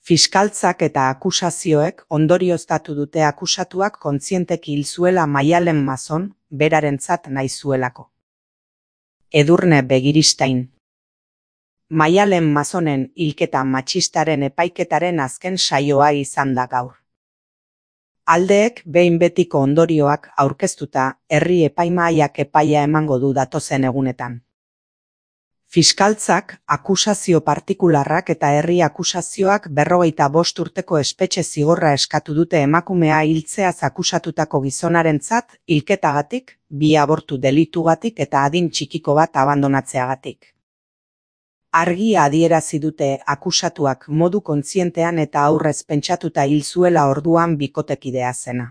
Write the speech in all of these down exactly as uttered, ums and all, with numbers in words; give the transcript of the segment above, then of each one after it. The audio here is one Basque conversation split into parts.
Fiskaltzak eta akusazioek ondorioztatu dute akusatuak kontzienteki hil zuela Maialen Mazon, berarentzat nahi zuelako. Edurne Begiristain. Maialen Mazonen hilketa matxistaren epaiketaren azken saioa izan da gaur. Aldeek behin betiko ondorioak aurkeztuta, herri epaimahaiak epaia emango du datozen egunetan. Fiskaltzak, akusazio partikularrak eta herri akusazioak berrogeita bost urteko espetxe zigorra eskatu dute emakumea hiltzeaz akusatutako gizonarentzat, hilketagatik, bi abortu delitugatik eta adin txikiko bat abandonatzeagatik. Argi adierazi dute akusatuak modu kontzientean eta aurrez pentsatuta hil zuela orduan bikotekidea zena.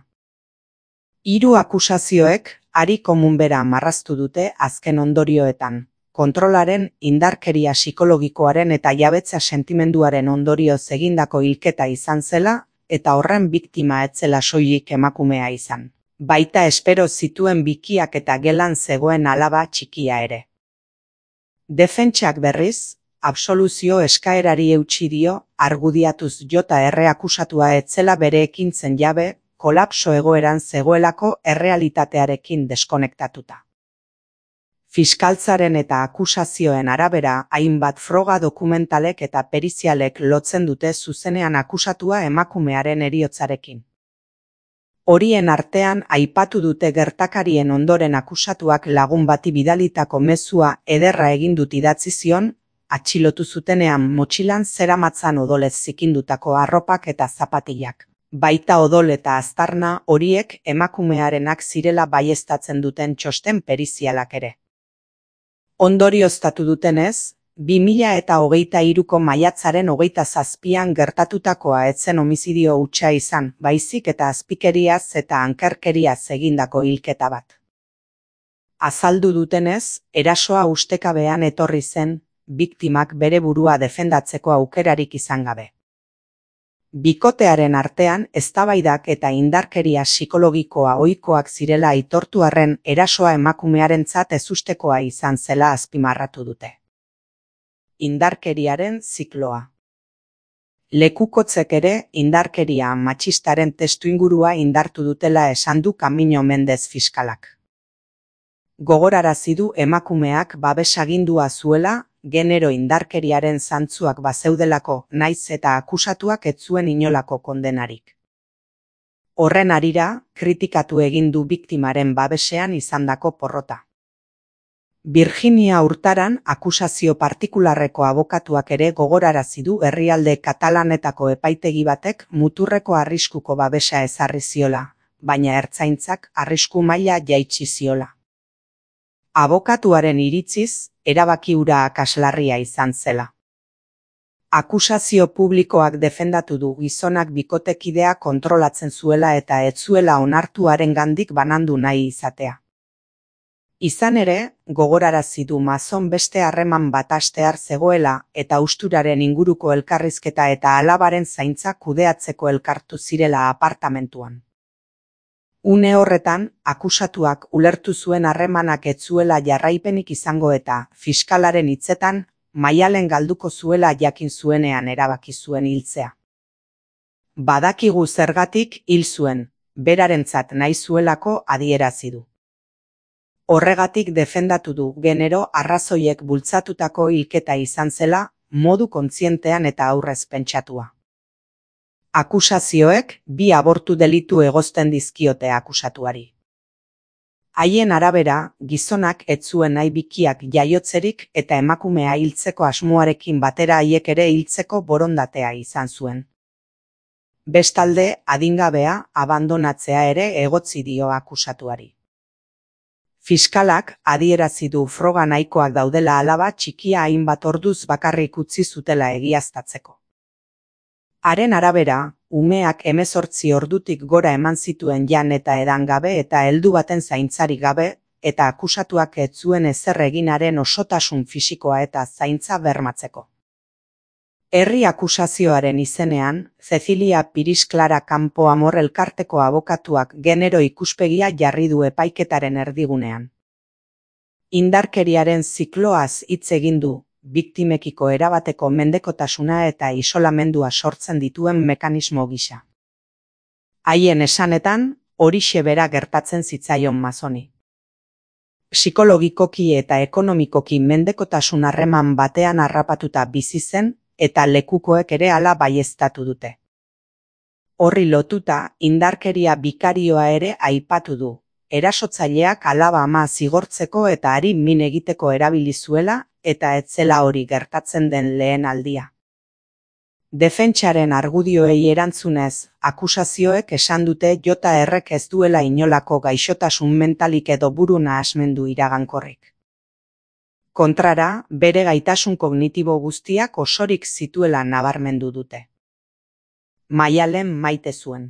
Hiru akusazioek hari komun bera marraztu dute azken ondorioetan. Kontrolaren, indarkeria psikologikoaren eta jabetza sentimenduaren ondorioz egindako hilketa izan zela, eta horren biktima etzela soilik emakumea izan. Baita espero zituen bikiak eta gelan zegoen alaba txikia ere. Defentsak berriz, absoluzio eskaerari eutsi dio, argudiatuz jota erre akusatua etzela bere ekintzen jabe, kolapso egoeran zegoelako errealitatearekin deskonektatuta. Fiskaltzaren eta akusazioen arabera, hainbat froga dokumentalek eta perizialek lotzen dute zuzenean akusatua emakumearen heriotzarekin. Horien artean aipatu dute gertakarien ondoren akusatuak lagun bati bidalitako mezua ederra egin dut idatzi zion, atxilotu zutenean motxilan zeramatzan odolez zikindutako arropak eta zapatilak. Baita odol eta aztarna horiek emakumearenak zirela baieztatzen duten txosten perizialak ere. Ondorioztatu dutenez, bi mila eta hogeita hiruko maiatzaren hogeita zazpian gertatutakoa etzen homizidio hutsa izan, baizik eta azpikeriaz eta ankerkeriaz egindako hilketa bat. Azaldu dutenez, erasoa ustekabean etorri zen, biktimak bere burua defendatzeko aukerarik izan gabe. Bikotearen artean eztabaidak eta indarkeria psikologikoa ohikoak zirela aitortu arren erasoa emakumearentzat ezustekoa izan zela azpimarratu dute. Indarkeriaren zikloa. Lekukotzek ere indarkeria matxistaren testuingurua indartu dutela esan du Camino Mendez fiskalak. Gogorarazi du emakumeak babesagindua zuela, genero indarkeriaren zantzuak bazeudelako naiz eta akusatuak ez zuen inolako kondenarik. Horren harira, kritikatu egin du biktimaren babesean izandako porrota. Virginia Hurtaran akusazio partikularreko abokatuak ere gogorarazi du herrialde katalanetako epaitegi batek muturreko arriskuko babesa ezarri ziola, baina ertzaintzak arrisku maila jaitsi ziola. Abokatuaren iritziz, erabaki hura akaslarria izan zela. Akusazio publikoak defendatu du gizonak bikotekidea kontrolatzen zuela eta ez zuela onartu harengandik banandu nahi izatea. Izan ere, gogorarazi du Mazon beste harreman bat hastear zegoela eta usturaren inguruko elkarrizketa eta alabaren zaintza kudeatzeko elkartu zirela apartamentuan. Une horretan, akusatuak ulertu zuen harremanak ez zuela jarraipenik izango eta, fiskalaren hitzetan, Maialen galduko zuela jakin zuenean erabaki zuen hiltzea. Badakigu zergatik hil zuen, berarentzat nahi zuelako adierazi du. Horregatik defendatu du genero arrazoiek bultzatutako hilketa izan zela, modu kontzientean eta aurrez pentsatua. Akusazioek bi abortu delitu egozten dizkiote akusatuari. Haien arabera, gizonak ez zuen nahi bikiak jaiotzerik eta emakumea hiltzeko asmoarekin batera haiek ere hiltzeko borondatea izan zuen. Bestalde, adingabea abandonatzea ere egotzi dio akusatuari. Fiskalak adierazi du froga nahikoak daudela alaba txikia hainbat orduz bakarrik utzi zutela egiaztatzeko. Haren arabera, umeak hemezortzi ordutik gora eman zituen jan eta edan gabe eta heldu baten zaintzarik gabe, eta akusatuak ez zuen ezer eginaren osotasun fisikoa eta zaintza bermatzeko. Herri akusazioaren izenean, Cecilia Piris Clara Campo Amor elkarteko abokatuak genero ikuspegia jarri du epaiketaren erdigunean. Indarkeriaren zikloaz hitz egin du, biktimekiko erabateko mendekotasuna eta isolamendua sortzen dituen mekanismo gisa. Haien esanetan, horixe bera gertatzen zitzaion Mazoni. Psikologikoki eta ekonomikoki mendekotasun harreman batean harrapatuta bizi zen eta lekukoek ere hala baieztatu dute. Horri lotuta, indarkeria bikarioa ere aipatu du. Erasotzaileak alaba ama zigortzeko eta hari min egiteko erabili zuela eta ez zela hori gertatzen den lehen aldia. Defentsaren argudioei erantzunez, akusazioek esan dute J R-ek ez duela inolako gaixotasun mentalik edo buru nahasmendu iragankorrik. Kontrara, bere gaitasun kognitibo guztiak osorik zituela nabarmendu dute. Maialen maite zuen.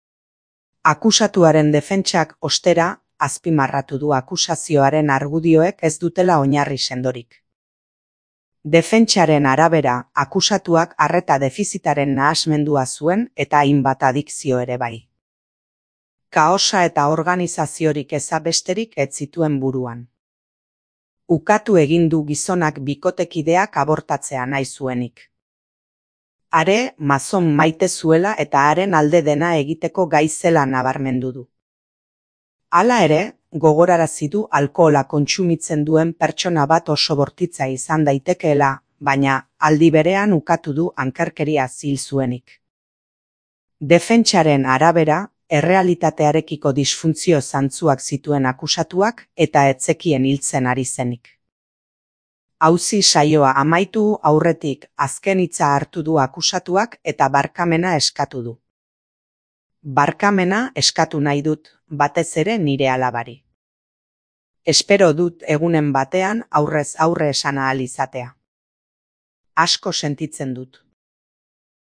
Akusatuaren defentsak, ostera, azpimarratu du akusazioaren argudioek ez dutela oinarri sendorik. Defentsaren arabera, akusatuak arreta defizitaren nahasmendua zuen eta hainbat adikzio ere bai. Kaosa eta organizaziorik eza besterik ez zituen buruan. Ukatu egin du gizonak bikotekideak abortatzea nahi zuenik. Are, Mazon maite zuela eta haren alde dena egiteko gai zela nabarmendu du. Hala ere, gogorarazi du alkohola kontsumitzen duen pertsona bat oso bortitza izan daitekeela, baina aldi berean ukatu du ankerkeria zil zuenik. Defentsaren arabera, errealitatearekiko disfuntzio zantzuak zituen akusatuak eta etzekien hiltzen ari zenik. Auzi saioa amaitu aurretik azken hitza hartu du akusatuak eta barkamena eskatu du. Barkamena eskatu nahi dut, batez ere nire alabari. Espero dut egunen batean aurrez aurre esan ahal izatea. Asko sentitzen dut.